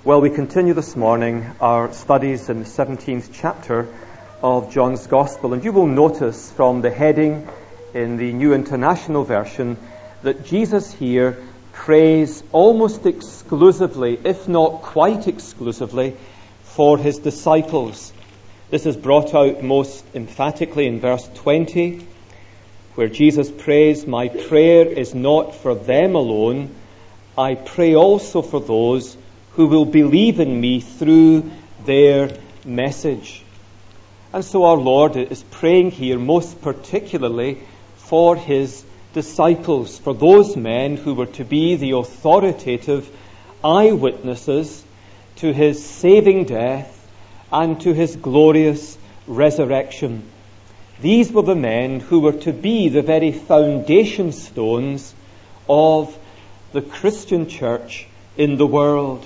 Well, we continue this morning our studies in the 17th chapter of John's Gospel, and you will notice from the heading in the New International Version that Jesus here prays almost exclusively, if not quite exclusively, for his disciples. This is brought out most emphatically in verse 20, where Jesus prays, "My prayer is not for them alone, I pray also for those who will believe in me through their message." And so our Lord is praying here most particularly for his disciples, for those men who were to be the authoritative eyewitnesses to his saving death and to his glorious resurrection. These were the men who were to be the very foundation stones of the Christian church in the world.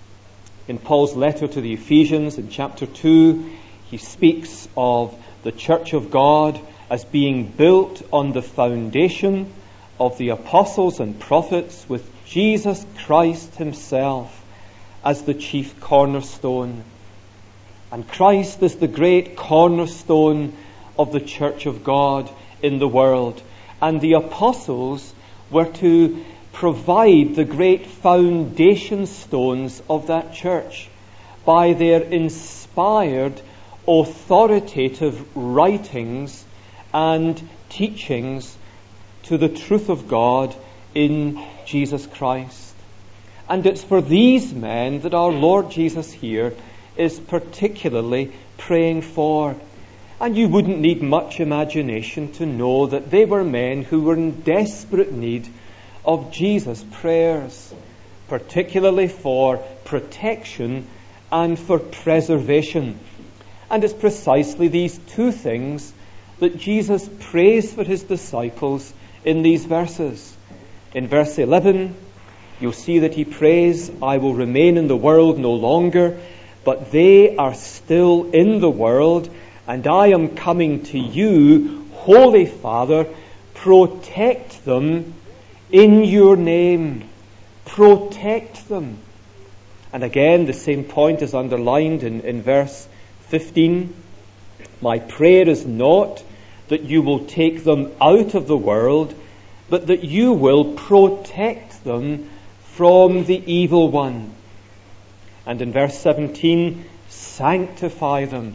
In Paul's letter to the Ephesians in chapter 2, he speaks of the church of God as being built on the foundation of the apostles and prophets, with Jesus Christ himself as the chief cornerstone. And Christ is the great cornerstone of the church of God in the world. And the apostles were to provide the great foundation stones of that church by their inspired, authoritative writings and teachings to the truth of God in Jesus Christ. And it's for these men that our Lord Jesus here is particularly praying for. And you wouldn't need much imagination to know that they were men who were in desperate need of Jesus' prayers, particularly for protection and for preservation. And it's precisely these two things that Jesus prays for his disciples in these verses. In verse 11, you'll see that he prays, "I will remain in the world no longer, but they are still in the world, and I am coming to you. Holy Father, protect them in your name." Protect them. And again, the same point is underlined in verse 15. "My prayer is not that you will take them out of the world, but that you will protect them from the evil one." And in verse 17, "Sanctify them,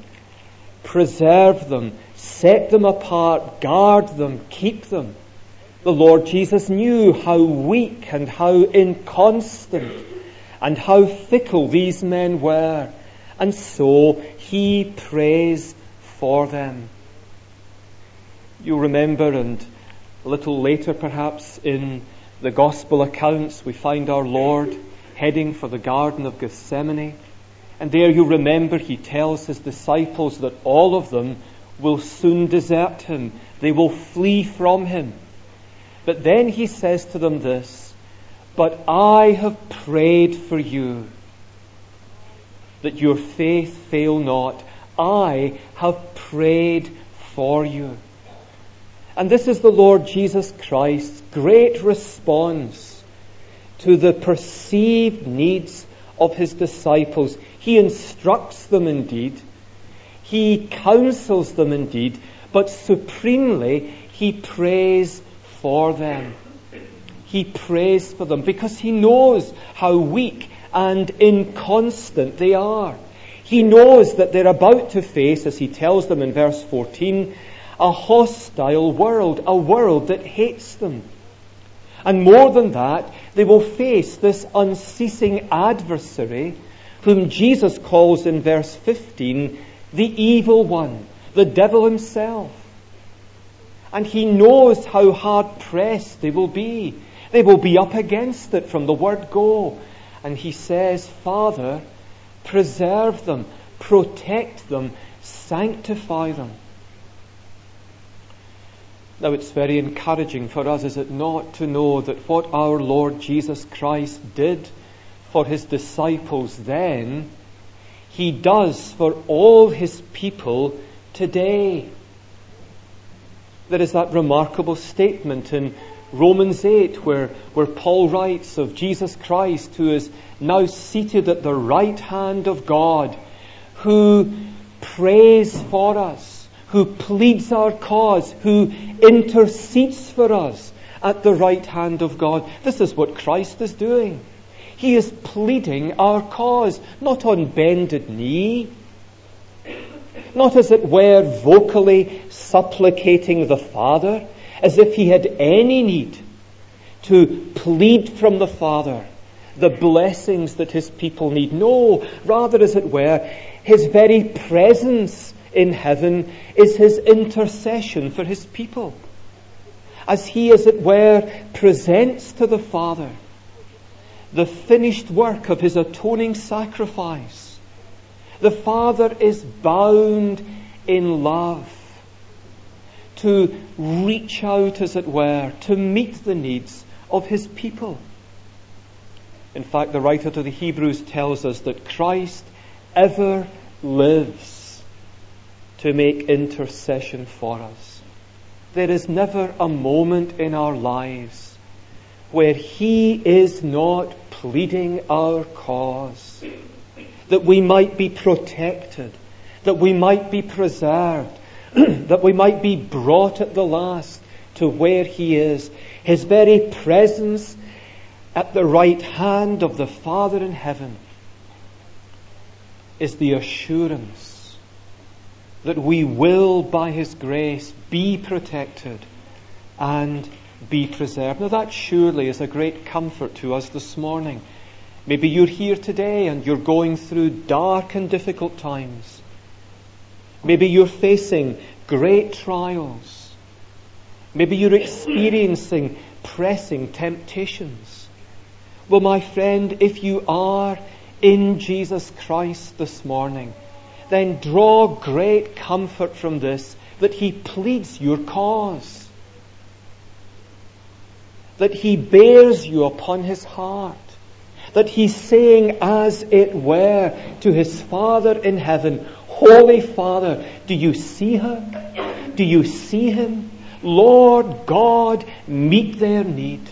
preserve them, set them apart, guard them, keep them." The Lord Jesus knew how weak and how inconstant and how fickle these men were, and so he prays for them. You remember, and a little later perhaps in the Gospel accounts, we find our Lord heading for the Garden of Gethsemane, and there you remember he tells his disciples that all of them will soon desert him. They will flee from him. But then he says to them this, "But I have prayed for you, that your faith fail not. I have prayed for you." And this is the Lord Jesus Christ's great response to the perceived needs of his disciples. He instructs them indeed. He counsels them indeed. But supremely, he prays for them. He prays for them because he knows how weak and inconstant they are. He knows that they're about to face, as he tells them in verse 14, a hostile world, a world that hates them. And more than that, they will face this unceasing adversary, whom Jesus calls in verse 15, the evil one, the devil himself. And he knows how hard-pressed they will be. They will be up against it from the word go. And he says, "Father, preserve them, protect them, sanctify them." Now it's very encouraging for us, is it not, to know that what our Lord Jesus Christ did for his disciples then, he does for all his people today. There is that remarkable statement in Romans 8, where Paul writes of Jesus Christ, who is now seated at the right hand of God, who prays for us, who pleads our cause, who intercedes for us at the right hand of God. This is what Christ is doing. He is pleading our cause, not on bended knee, not as it were vocally supplicating the Father, as if he had any need to plead from the Father the blessings that his people need. No, rather, as it were, his very presence in heaven is his intercession for his people. As he, as it were, presents to the Father the finished work of his atoning sacrifice, the Father is bound in love to reach out, as it were, to meet the needs of his people. In fact, the writer to the Hebrews tells us that Christ ever lives to make intercession for us. There is never a moment in our lives where he is not pleading our cause, that we might be protected, that we might be preserved, that we might be brought at the last to where he is. His very presence at the right hand of the Father in heaven is the assurance that we will, by his grace, be protected and be preserved. Now that surely is a great comfort to us this morning. Maybe you're here today and you're going through dark and difficult times. Maybe you're facing great trials. Maybe you're experiencing pressing temptations. Well, my friend, if you are in Jesus Christ this morning, then draw great comfort from this, that he pleads your cause, that he bears you upon his heart, that he's saying, as it were, to his Father in heaven, Holy Father, do you see her? Do you see him? Lord God, meet their need.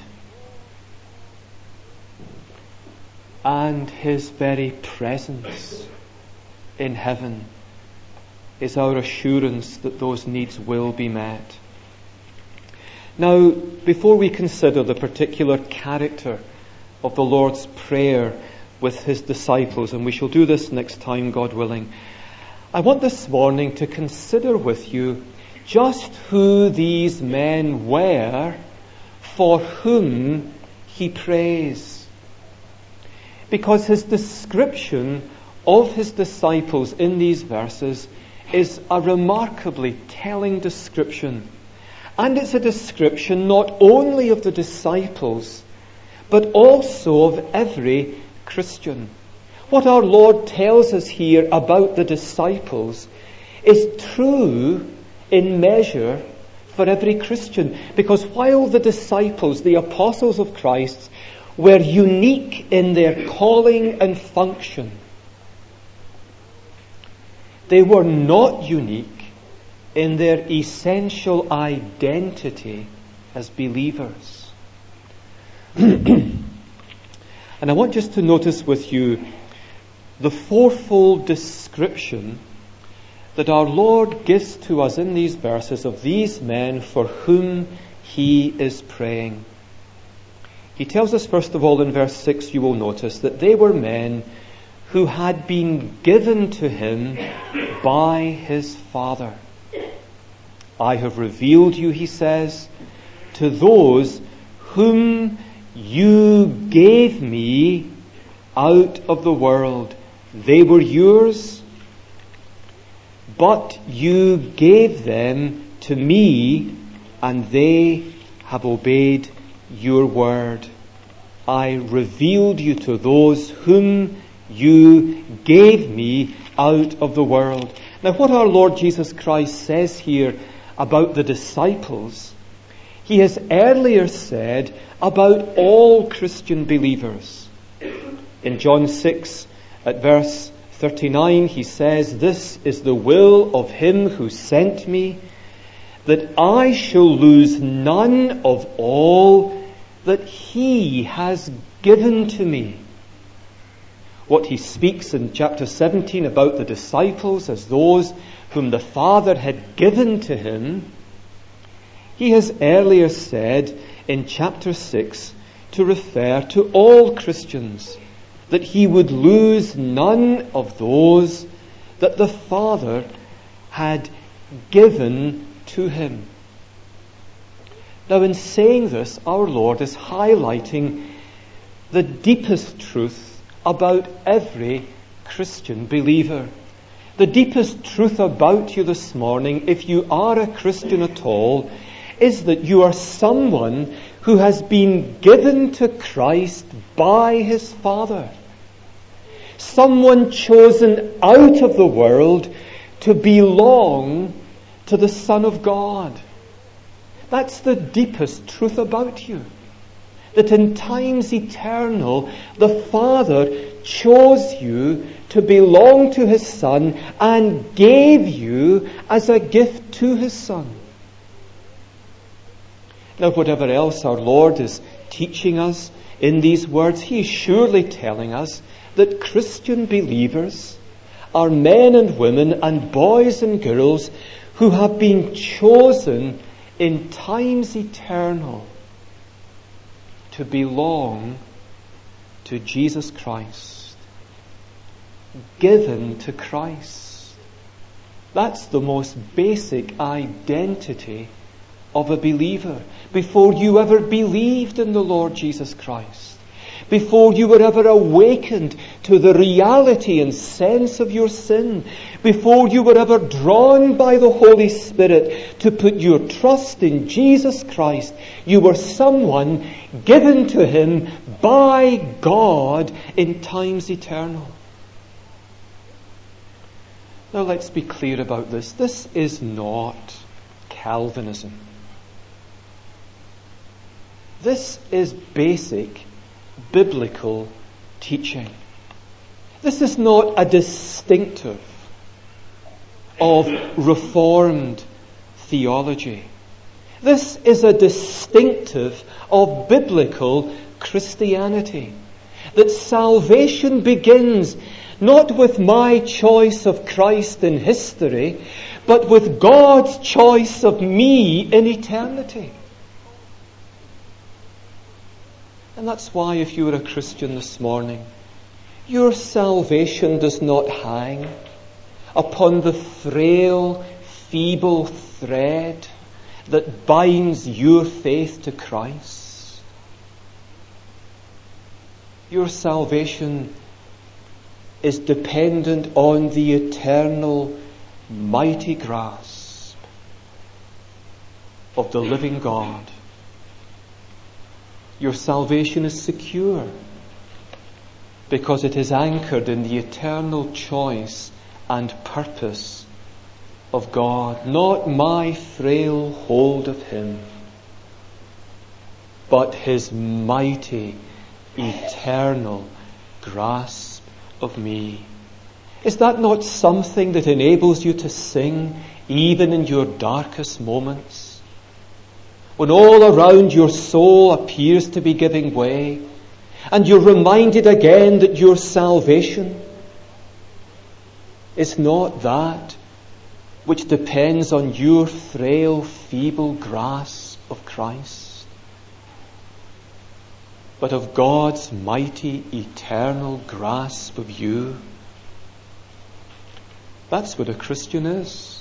And his very presence in heaven is our assurance that those needs will be met. Now, before we consider the particular character of the Lord's Prayer with his disciples, and we shall do this next time, God willing, I want this morning to consider with you just who these men were for whom he prays. Because his description of his disciples in these verses is a remarkably telling description. And it's a description not only of the disciples, but also of every Christian. What our Lord tells us here about the disciples is true in measure for every Christian. Because while the disciples, the apostles of Christ, were unique in their calling and function, they were not unique in their essential identity as believers. And I want just to notice with you the fourfold description that our Lord gives to us in these verses of these men for whom he is praying. He tells us, first of all, in verse 6, you will notice that they were men who had been given to him by his Father. I have revealed you, he says, to those whom you gave me out of the world. They were yours, but you gave them to me, and they have obeyed your word. I revealed you to those whom you gave me out of the world. Now, what our Lord Jesus Christ says here about the disciples, he has earlier said about all Christian believers. In John 6, at verse 39, he says, "This is the will of him who sent me, that I shall lose none of all that he has given to me. What he speaks in chapter 17 about the disciples as those whom the Father had given to him, he has earlier said in chapter 6 to refer to all Christians, that he would lose none of those that the Father had given to him. Now, in saying this, our Lord is highlighting the deepest truth about every Christian believer. The deepest truth about you this morning, if you are a Christian at all, is that you are someone who has been given to Christ by his Father. Someone chosen out of the world to belong to the Son of God. That's the deepest truth about you. That in times eternal, the Father chose you to belong to his Son and gave you as a gift to his Son. Now, whatever else our Lord is teaching us in these words, he is surely telling us that Christian believers are men and women and boys and girls who have been chosen in times eternal to belong to Jesus Christ, given to Christ. That's the most basic identity of a believer. Before you ever believed in the Lord Jesus Christ, before you were ever awakened to the reality and sense of your sin, before you were ever drawn by the Holy Spirit to put your trust in Jesus Christ, you were someone given to him by God in times eternal. Now let's be clear about this. This is not Calvinism. This is basic biblical teaching. This is not a distinctive of Reformed theology. This is a distinctive of biblical Christianity. That salvation begins not with my choice of Christ in history, but with God's choice of me in eternity. And that's why, if you are a Christian this morning, your salvation does not hang upon the frail, feeble thread that binds your faith to Christ. Your salvation is dependent on the eternal, mighty grasp of the living God. Your salvation is secure because it is anchored in the eternal choice and purpose of God. Not my frail hold of him, but his mighty, eternal grasp of me. Is that not something that enables you to sing even in your darkest moments? When all around your soul appears to be giving way, and you're reminded again that your salvation is not that which depends on your frail, feeble grasp of Christ, but of God's mighty, eternal grasp of you. That's what a Christian is.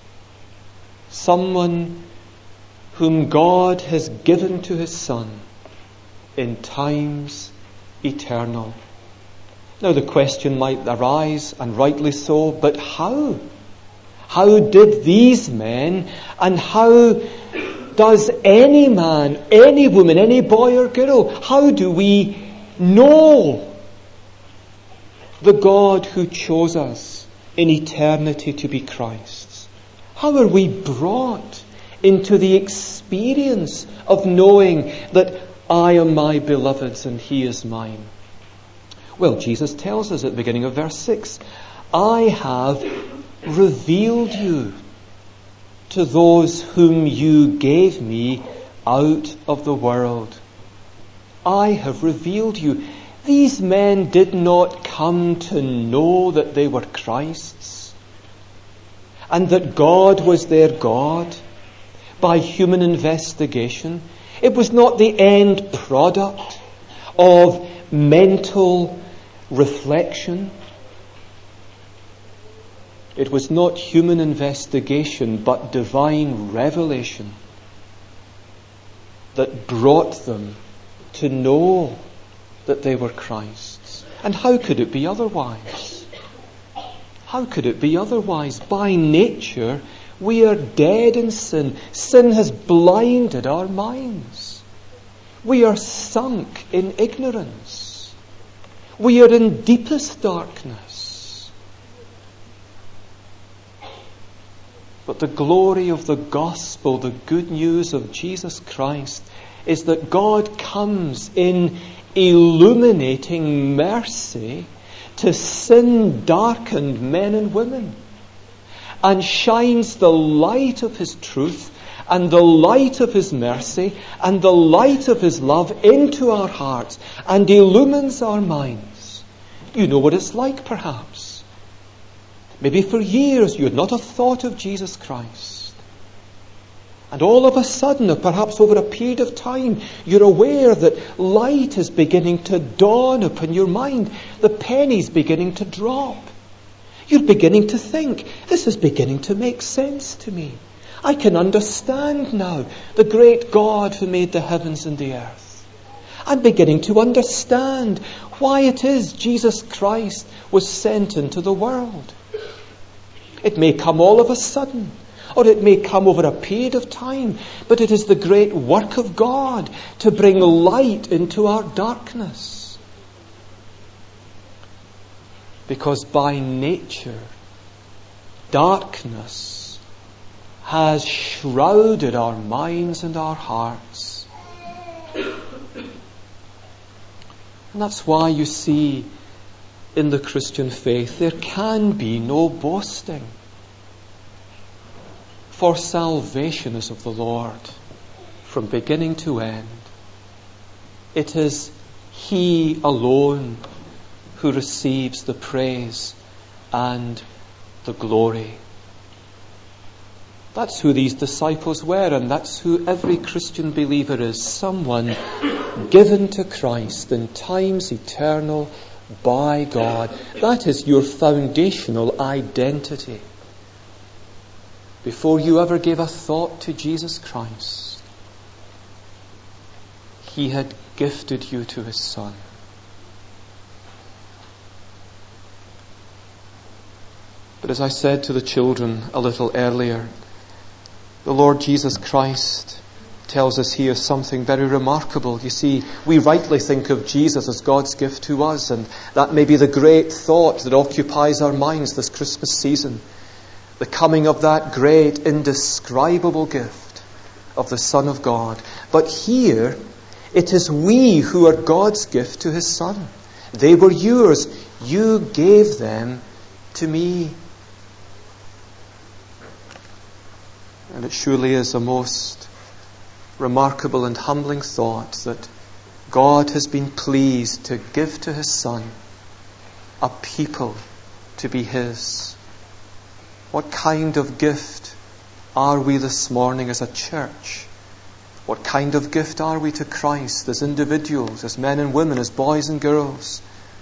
Someone whom God has given to his Son in times eternal. Now the question might arise, and rightly so, but how? How did these men, and how does any man, any woman, any boy or girl, how do we know the God who chose us in eternity to be Christ's? How are we brought into the experience of knowing that I am my beloved's and he is mine? Well, Jesus tells us at the beginning of verse 6, I have revealed you to those whom you gave me out of the world. I have revealed you. These men did not come to know that they were Christ's and that God was their God by human investigation. It was not the end product of mental reflection. It was not human investigation, but divine revelation that brought them to know that they were Christ's. And how could it be otherwise? How could it be otherwise? By nature, we are dead in sin. Sin has blinded our minds. We are sunk in ignorance. We are in deepest darkness. But the glory of the gospel, the good news of Jesus Christ, is that God comes in illuminating mercy to sin-darkened men and women and shines the light of His truth and the light of His mercy and the light of His love into our hearts and illumines our minds. You know what it's like, perhaps. Maybe for years you had not a thought of Jesus Christ. And all of a sudden, or perhaps over a period of time, you're aware that light is beginning to dawn upon your mind. The penny's beginning to drop. You're beginning to think, this is beginning to make sense to me. I can understand now the great God who made the heavens and the earth. I'm beginning to understand why it is Jesus Christ was sent into the world. It may come all of a sudden, or it may come over a period of time, but it is the great work of God to bring light into our darkness. Because by nature, darkness has shrouded our minds and our hearts. And that's why you see in the Christian faith there can be no boasting. For salvation is of the Lord from beginning to end. It is He alone who receives the praise and the glory. That's who these disciples were, and that's who every Christian believer is. Someone given to Christ in times eternal by God. That is your foundational identity. Before you ever gave a thought to Jesus Christ, He had gifted you to His Son. But as I said to the children a little earlier, the Lord Jesus Christ tells us here something very remarkable. You see, we rightly think of Jesus as God's gift to us, and that may be the great thought that occupies our minds this Christmas season. The coming of that great, indescribable gift of the Son of God. But here, it is we who are God's gift to His Son. They were yours. You gave them to me. And it surely is a most remarkable and humbling thought that God has been pleased to give to His Son a people to be His. What kind of gift are we this morning as a church? What kind of gift are we to Christ as individuals, as men and women, as boys and girls?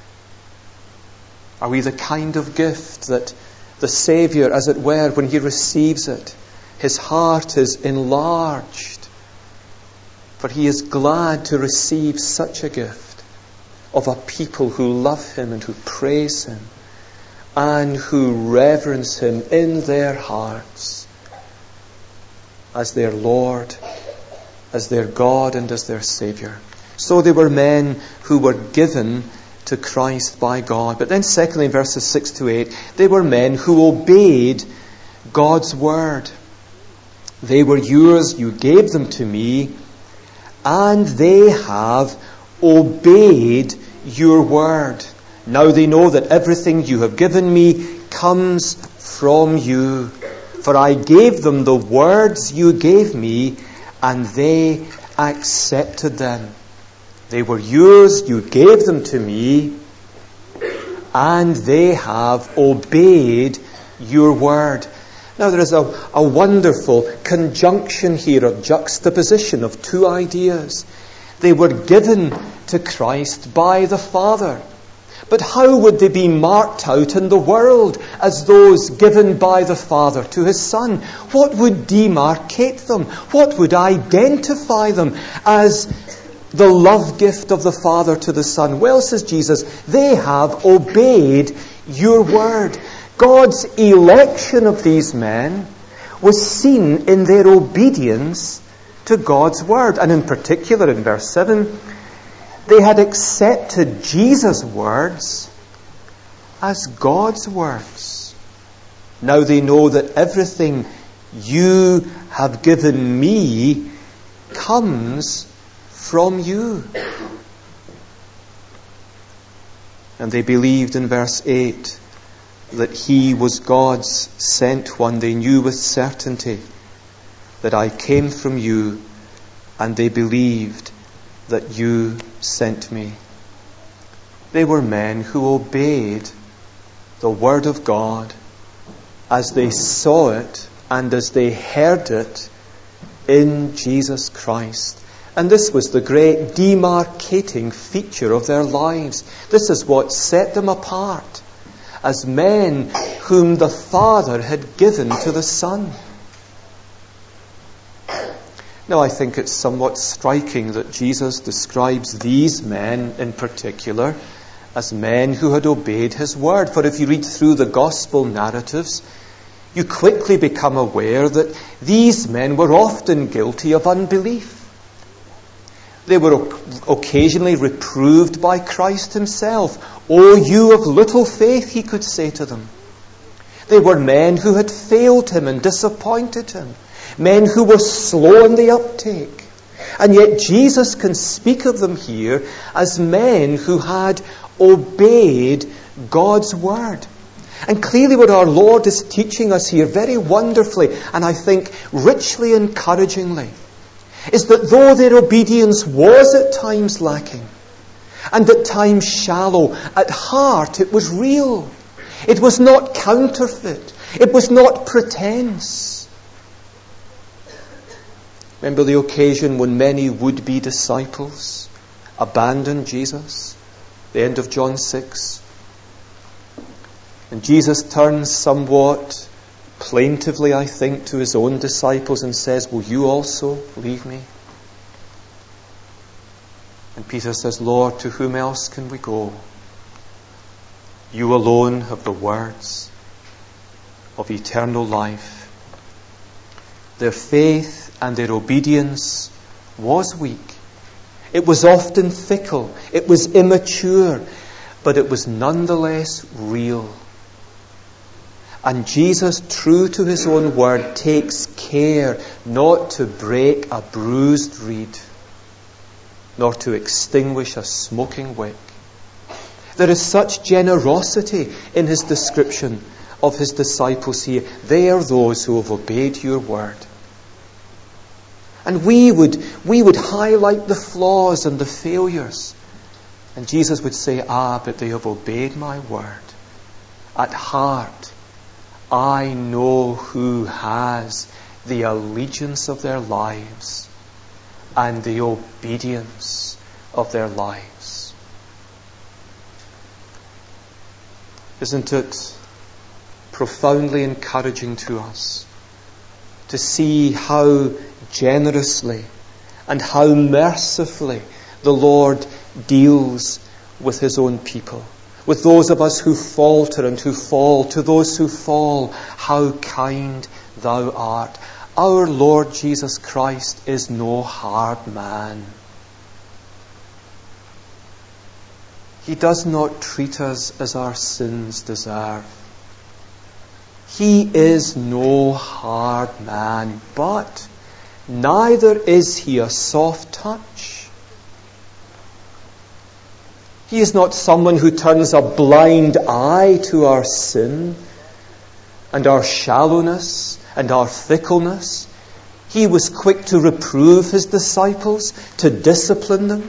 Are we the kind of gift that the Saviour, as it were, when He receives it, His heart is enlarged, for He is glad to receive such a gift of a people who love Him and who praise Him and who reverence Him in their hearts as their Lord, as their God and as their Saviour. So they were men who were given to Christ by God. But then secondly, in verses 6 to 8, they were men who obeyed God's word. They were yours, you gave them to me, and they have obeyed your word. Now they know that everything you have given me comes from you. For I gave them the words you gave me, and they accepted them. They were yours, you gave them to me, and they have obeyed your word. Now there is a wonderful conjunction here, of juxtaposition of two ideas. They were given to Christ by the Father. But how would they be marked out in the world as those given by the Father to his Son? What would demarcate them? What would identify them as the love gift of the Father to the Son? Well, says Jesus, they have obeyed your word. God's election of these men was seen in their obedience to God's word. And in particular, in verse 7, they had accepted Jesus' words as God's words. Now they know that everything you have given me comes from you. And they believed in verse 8 that he was God's sent one. They knew with certainty that I came from you, and they believed that you sent me. They were men who obeyed the word of God as they saw it and as they heard it in Jesus Christ. And this was the great demarcating feature of their lives. This is what set them apart as men whom the Father had given to the Son. Now, I think it's somewhat striking that Jesus describes these men in particular as men who had obeyed his word. For if you read through the gospel narratives, you quickly become aware that these men were often guilty of unbelief. They were occasionally reproved by Christ himself. "O you of little faith," he could say to them. They were men who had failed him and disappointed him. Men who were slow in the uptake. And yet Jesus can speak of them here as men who had obeyed God's word. And clearly what our Lord is teaching us here very wonderfully, and I think richly encouragingly, is that though their obedience was at times lacking, and at times shallow, at heart it was real. It was not counterfeit. It was not pretense. Remember the occasion when many would-be disciples abandoned Jesus? The end of John 6. And Jesus turns somewhat plaintively, I think, to his own disciples and says, "Will you also leave me?" And Peter says, "Lord, to whom else can we go? You alone have the words of eternal life." Their faith and their obedience was weak. It was often fickle. It was immature. But it was nonetheless real. And Jesus, true to his own word, takes care not to break a bruised reed, nor to extinguish a smoking wick. There is such generosity in his description of his disciples here. They are those who have obeyed your word. And we would highlight the flaws and the failures. And Jesus would say, but they have obeyed my word. At heart, I know who has the allegiance of their lives and the obedience of their lives. Isn't it profoundly encouraging to us to see how generously and how mercifully the Lord deals with his own people? With those of us who falter and who fall, to those who fall, how kind thou art. Our Lord Jesus Christ is no hard man. He does not treat us as our sins deserve. He is no hard man, but neither is he a soft touch. He is not someone who turns a blind eye to our sin and our shallowness and our fickleness. He was quick to reprove his disciples, to discipline them.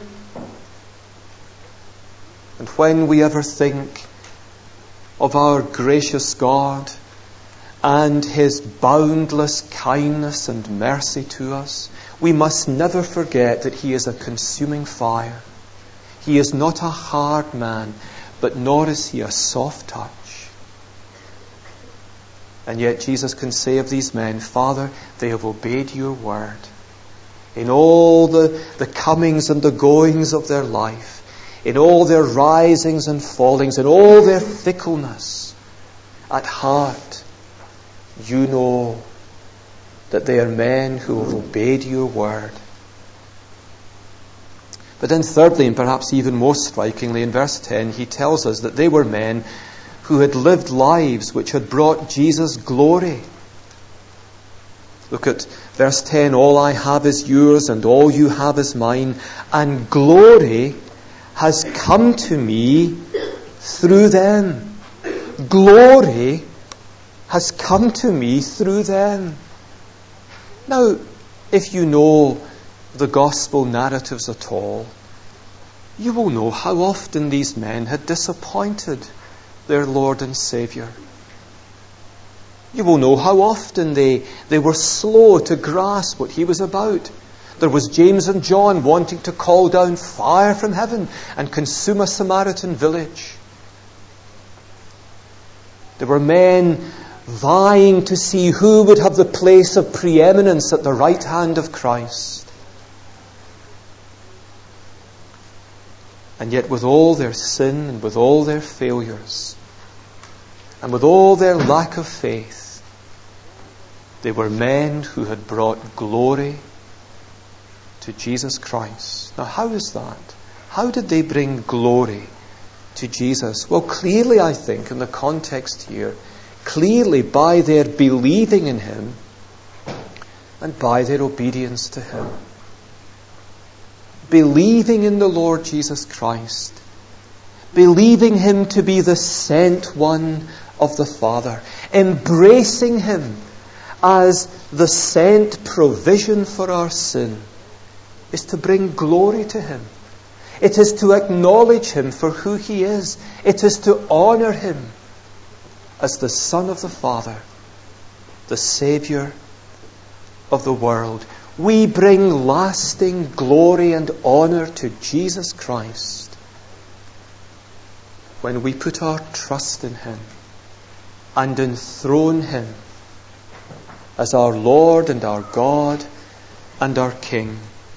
And when we ever think of our gracious God and his boundless kindness and mercy to us, we must never forget that he is a consuming fire. He is not a hard man, but nor is he a soft touch. And yet Jesus can say of these men, Father, they have obeyed your word. In all the comings and the goings of their life, in all their risings and fallings, in all their fickleness, at heart, you know that they are men who have obeyed your word. But then thirdly, and perhaps even more strikingly, in verse 10, he tells us that they were men who had lived lives which had brought Jesus glory. Look at verse 10, all I have is yours and all you have is mine, and glory has come to me through them. Glory has come to me through them. Now, if you know the gospel narratives at all, you will know how often these men had disappointed their Lord and Saviour. You will know how often they were slow to grasp what he was about. There was James and John wanting to call down fire from heaven and consume a Samaritan village. There were men vying to see who would have the place of preeminence at the right hand of Christ. And yet with all their sin and with all their failures and with all their lack of faith, they were men who had brought glory to Jesus Christ. Now, how is that? How did they bring glory to Jesus? Well, clearly, I think, in the context here, clearly by their believing in him and by their obedience to him. Believing in the Lord Jesus Christ, believing him to be the sent one of the Father, embracing him as the sent provision for our sin, is to bring glory to him. It is to acknowledge him for who he is. It is to honour him as the Son of the Father, the Saviour of the world. We bring lasting glory and honour to Jesus Christ when we put our trust in him and enthrone him as our Lord and our God and our King.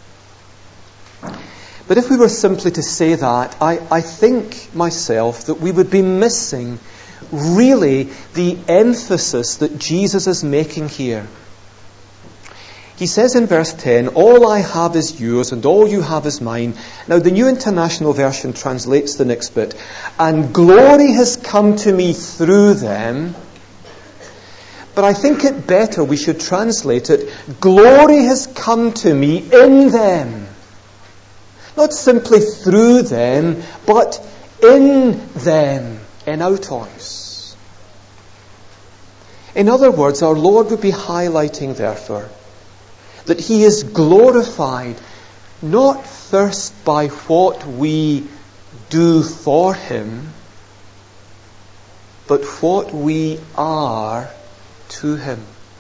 But if we were simply to say that, I think myself that we would be missing really the emphasis that Jesus is making here. He says in verse 10, all I have is yours and all you have is mine. Now the New International Version translates the next bit, and glory has come to me through them. But I think it better we should translate it, glory has come to me in them. Not simply through them, but in them, en autos. In other words, our Lord would be highlighting, therefore, that he is glorified not first by what we do for him, but what we are to him.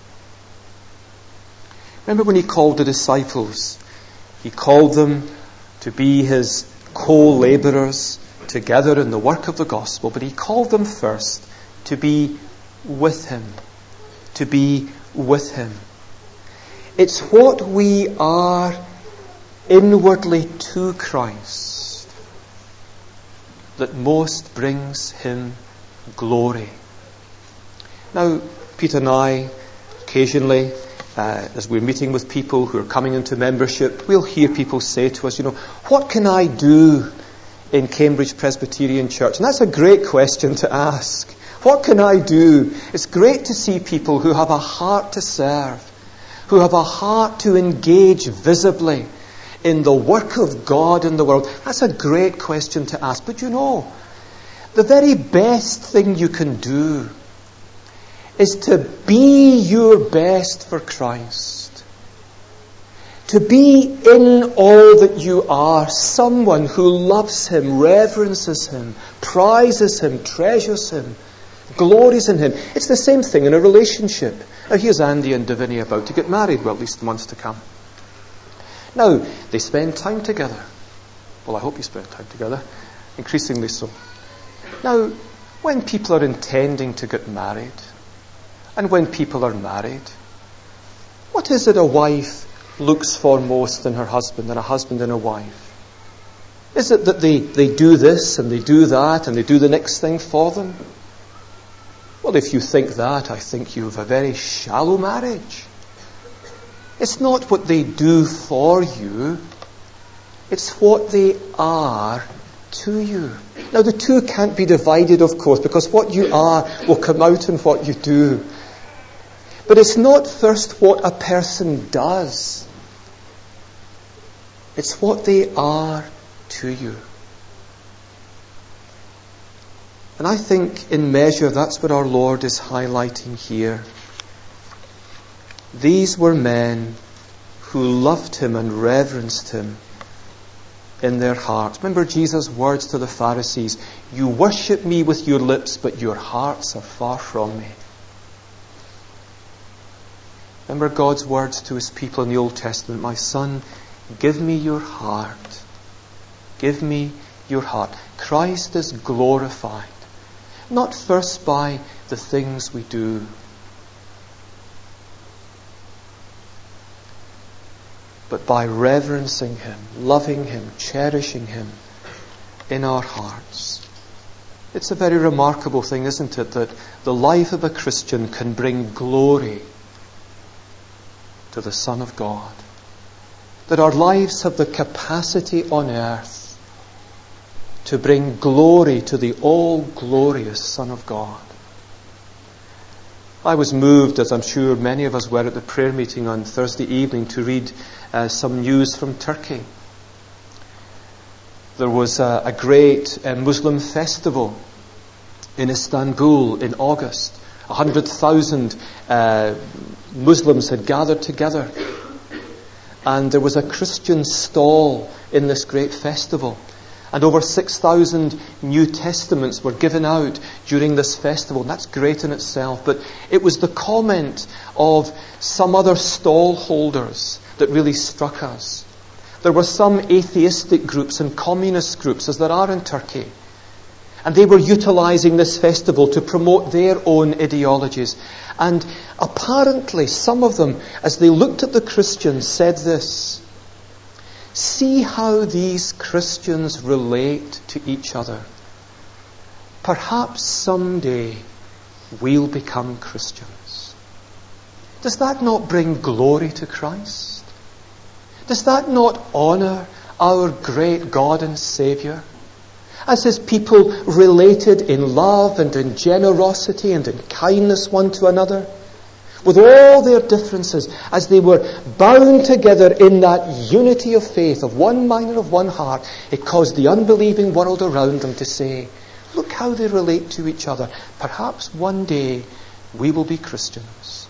Remember when he called the disciples, he called them to be his co-labourers together in the work of the gospel, but he called them first to be with him. To be with him. It's what we are inwardly to Christ that most brings him glory. Now, Peter and I, occasionally, as we're meeting with people who are coming into membership, we'll hear people say to us, what can I do in Cambridge Presbyterian Church? And that's a great question to ask. What can I do? It's great to see people who have a heart to serve, who have a heart to engage visibly in the work of God in the world. That's a great question to ask. But the very best thing you can do is to be your best for Christ. To be in all that you are someone who loves Him, reverences Him, prizes Him, treasures Him, glories in Him. It's the same thing in a relationship. Now here's Andy and Davinia about to get married, well, at least the months to come. Now, they spend time together. Well, I hope you spend time together. Increasingly so. Now, when people are intending to get married, and when people are married, what is it a wife looks for most in her husband and a husband in a wife? Is it that they do this and they do that and they do the next thing for them? Well, if you think that, I think you have a very shallow marriage. It's not what they do for you. It's what they are to you. Now, the two can't be divided, of course, because what you are will come out in what you do. But it's not first what a person does. It's what they are to you. And I think in measure that's what our Lord is highlighting here. These were men who loved Him and reverenced Him in their hearts. Remember Jesus' words to the Pharisees, "You worship me with your lips, but your hearts are far from me." Remember God's words to His people in the Old Testament, "My son, give me your heart. Give me your heart." Christ is glorified, not first by the things we do, but by reverencing Him, loving Him, cherishing Him in our hearts. It's a very remarkable thing, isn't it, that the life of a Christian can bring glory to the Son of God. That our lives have the capacity on earth to bring glory to the all-glorious Son of God. I was moved, as I'm sure many of us were at the prayer meeting on Thursday evening, to read some news from Turkey. There was a great Muslim festival in Istanbul in August. 100,000 Muslims had gathered together. And there was a Christian stall in this great festival. And over 6,000 New Testaments were given out during this festival. And that's great in itself. But it was the comment of some other stall holders that really struck us. There were some atheistic groups and communist groups, as there are in Turkey. And they were utilising this festival to promote their own ideologies. And apparently some of them, as they looked at the Christians, said this: "See how these Christians relate to each other. Perhaps someday we'll become Christians." Does that not bring glory to Christ? Does that not honour our great God and Saviour? As His people related in love and in generosity and in kindness one to another, with all their differences, as they were bound together in that unity of faith, of one mind and of one heart, it caused the unbelieving world around them to say, "Look how they relate to each other. Perhaps one day we will be Christians."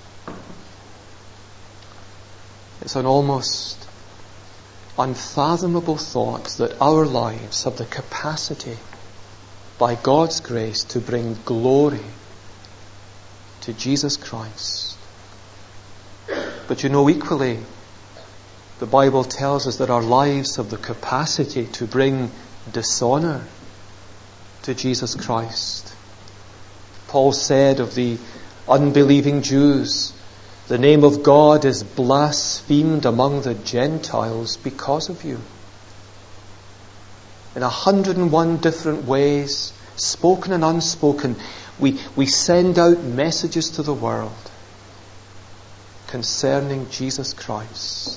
It's an almost unfathomable thought that our lives have the capacity, by God's grace, to bring glory to Jesus Christ. But you know, equally, the Bible tells us that our lives have the capacity to bring dishonour to Jesus Christ. Paul said of the unbelieving Jews, "The name of God is blasphemed among the Gentiles because of you." In 101 different ways, spoken and unspoken, we send out messages to the world concerning Jesus Christ.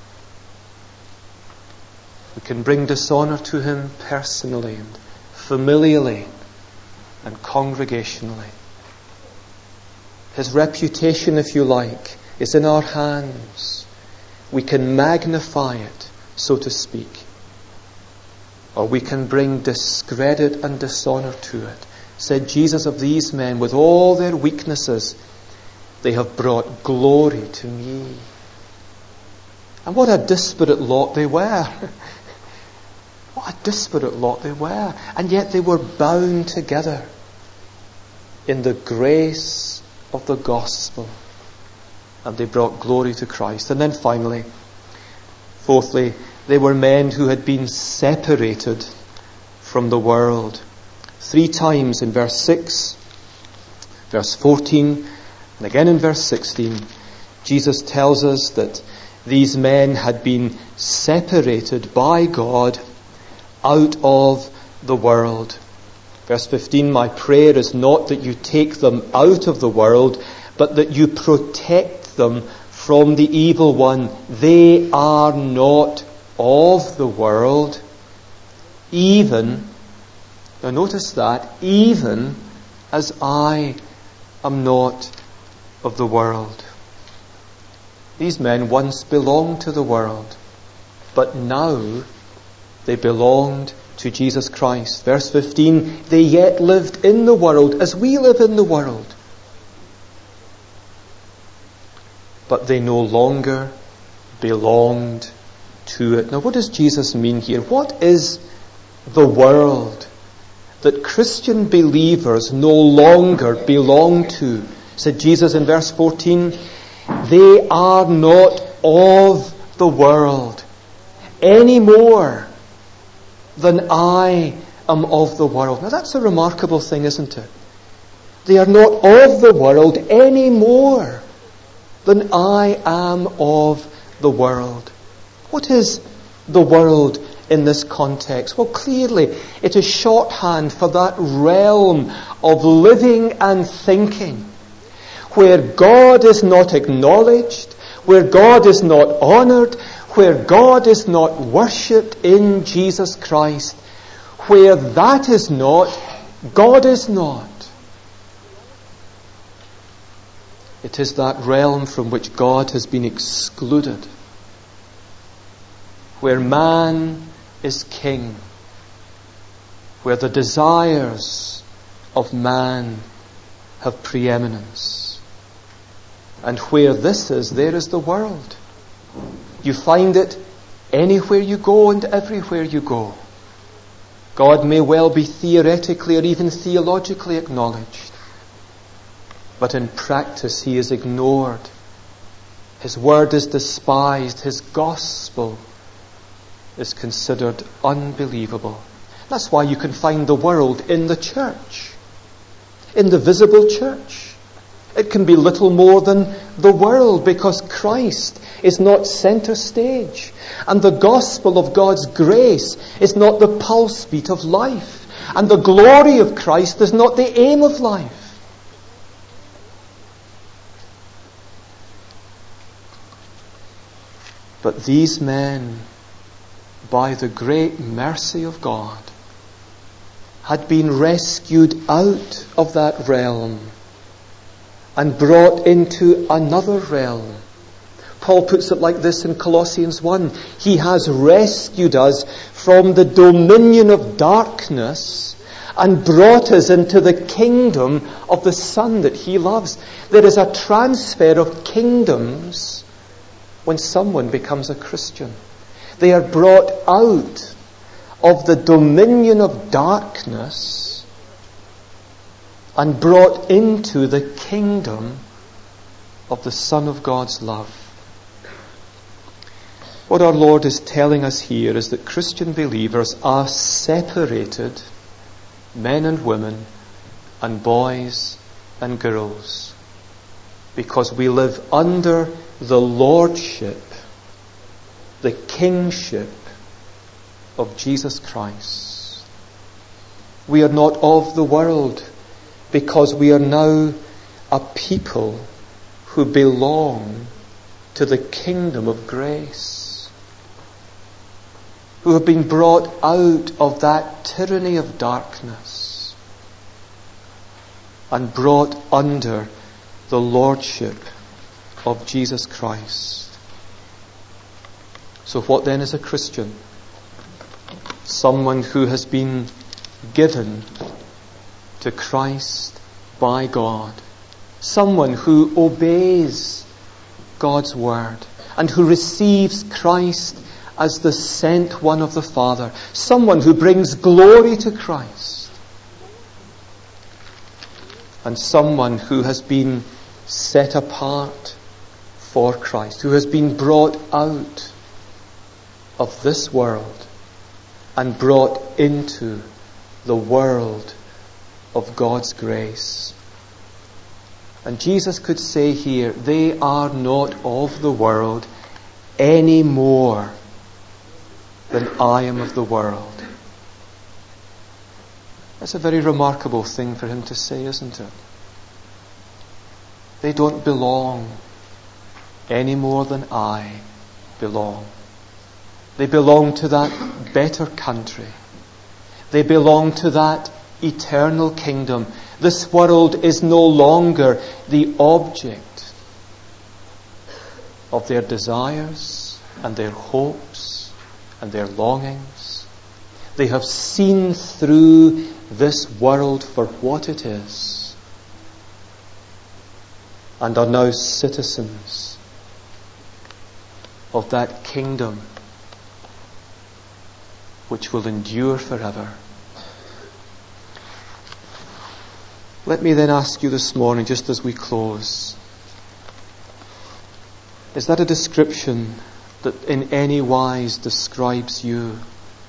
We can bring dishonour to Him personally and familially and congregationally. His reputation, if you like, is in our hands. We can magnify it, so to speak. Or we can bring discredit and dishonour to it said Jesus of these men, with all their weaknesses, they have brought glory to me. And what a disparate lot they were. What a disparate lot they were. And yet they were bound together in the grace of the gospel. And they brought glory to Christ. And then finally, fourthly, they were men who had been separated from the world. 3 times in verse 6, verse 14, and again in verse 16, Jesus tells us that these men had been separated by God out of the world. Verse 15, my prayer is not that you take them out of the world, but that you protect them from the evil one. They are not of the world, even, now notice that, even as I am not of the world. These men once belonged to the world, but now they belonged to Jesus Christ. Verse 15, they yet lived in the world as we live in the world, but they no longer belonged to it. Now what does Jesus mean here? What is the world that Christian believers no longer belong to? Said Jesus in verse 14, they are not of the world any more than I am of the world. Now that's a remarkable thing, isn't it? They are not of the world any more than I am of the world. What is the world in this context? Well, clearly it is shorthand for that realm of living and thinking where God is not acknowledged, where God is not honoured, where God is not worshipped in Jesus Christ. Where that is not, God is not. It is that realm from which God has been excluded, where man is king, where the desires of man have preeminence. And where this is, there is the world. You find it anywhere you go and everywhere you go. God may well be theoretically or even theologically acknowledged, but in practice he is ignored. His word is despised. His gospel is considered unbelievable. That's why you can find the world in the church, in the visible church. It can be little more than the world because Christ is not center stage. And the gospel of God's grace is not the pulse beat of life. And the glory of Christ is not the aim of life. But these men, by the great mercy of God, had been rescued out of that realm and brought into another realm. Paul puts it like this in Colossians 1. He has rescued us from the dominion of darkness and brought us into the kingdom of the Son that he loves. There is a transfer of kingdoms when someone becomes a Christian. They are brought out of the dominion of darkness and brought into the kingdom of the Son of God's love. What our Lord is telling us here is that Christian believers are separated, men and women, and boys and girls, because we live under the lordship, the kingship of Jesus Christ. We are not of the world because we are now a people who belong to the kingdom of grace, who have been brought out of that tyranny of darkness and brought under the lordship of Jesus Christ. So what then is a Christian? Someone who has been given to Christ by God. Someone who obeys God's word and who receives Christ as the sent one of the Father. Someone who brings glory to Christ. And someone who has been set apart for Christ, who has been brought out of this world and brought into the world of God's grace. And Jesus could say here, they are not of the world any more than I am of the world. That's a very remarkable thing for him to say, isn't it? They don't belong any more than I belong. They belong to that better country. They belong to that eternal kingdom. This world is no longer the object of their desires and their hopes and their longings. They have seen through this world for what it is and are now citizens of that kingdom which will endure forever. Let me then ask you this morning, just as we close, is that a description that in any wise describes you?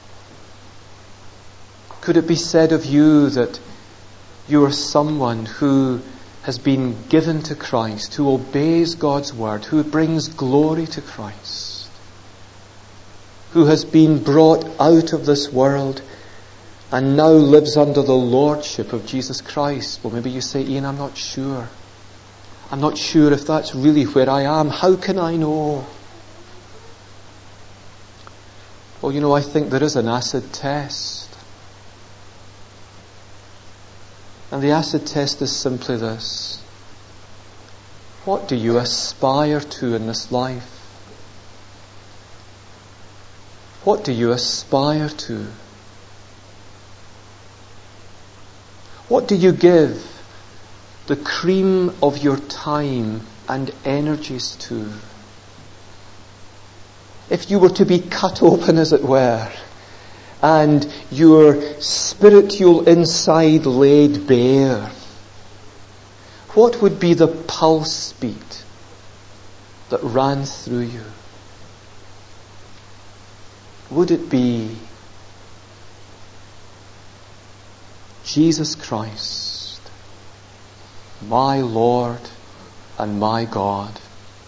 Could it be said of you that you are someone who has been given to Christ, who obeys God's word, who brings glory to Christ, who has been brought out of this world and now lives under the lordship of Jesus Christ? Well, maybe you say, Ian, I'm not sure. I'm not sure if that's really where I am. How can I know? Well, I think there is an acid test. And the acid test is simply this. What do you aspire to in this life? What do you aspire to? What do you give the cream of your time and energies to? If you were to be cut open, as it were, and your spiritual inside laid bare, what would be the pulse beat that ran through you? Would it be Jesus Christ, my Lord and my God?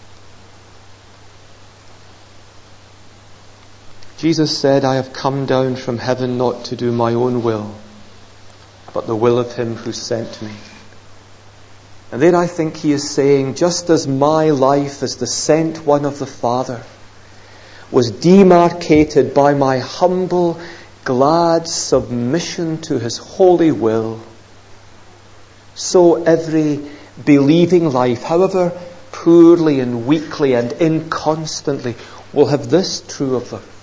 Jesus said, I have come down from heaven not to do my own will, but the will of him who sent me. And there I think he is saying, just as my life as the sent one of the Father was demarcated by my humble, glad submission to his holy will, so every believing life, however poorly and weakly and inconstantly, will have this true of them: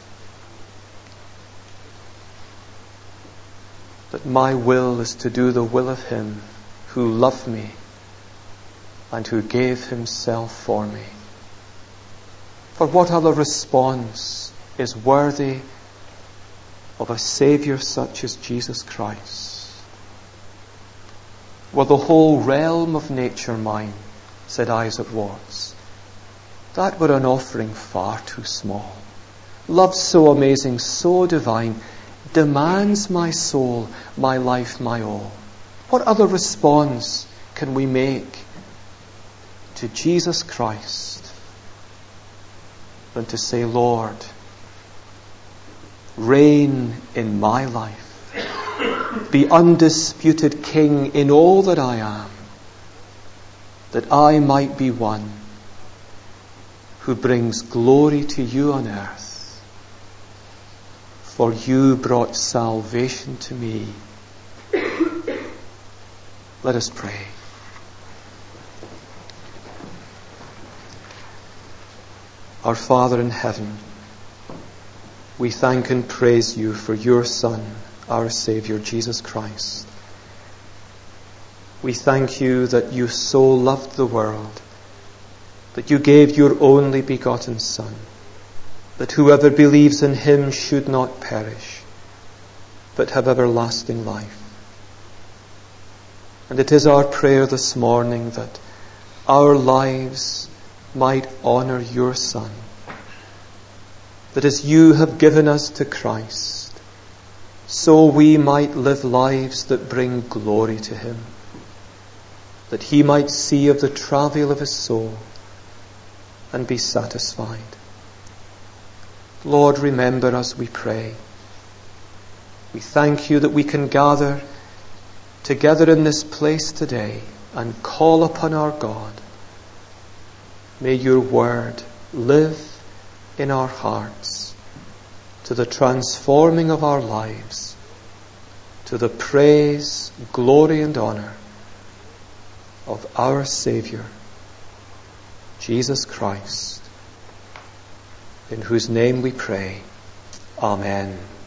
that my will is to do the will of him who loved me and who gave himself for me. For what other response is worthy of a Saviour such as Jesus Christ? Were the whole realm of nature mine, said Isaac Watts, that were an offering far too small. Love so amazing, so divine, demands my soul, my life, my all. What other response can we make to Jesus Christ than to say, Lord, reign in my life, be undisputed King in all that I am, that I might be one who brings glory to you on earth. For you brought salvation to me. Let us pray. Our Father in heaven, we thank and praise you for your Son, our Saviour, Jesus Christ, We thank you that you so loved the world, that you gave your only begotten Son, that whoever believes in him should not perish, but have everlasting life. And it is our prayer this morning that our lives might honor your Son, that as you have given us to Christ, so we might live lives that bring glory to him, that he might see of the travail of his soul and be satisfied. Lord, remember us, we pray. We thank you that we can gather together in this place today and call upon our God. May your word live in our hearts to the transforming of our lives, to the praise, glory, and honor of our Saviour, Jesus Christ, in whose name we pray. Amen.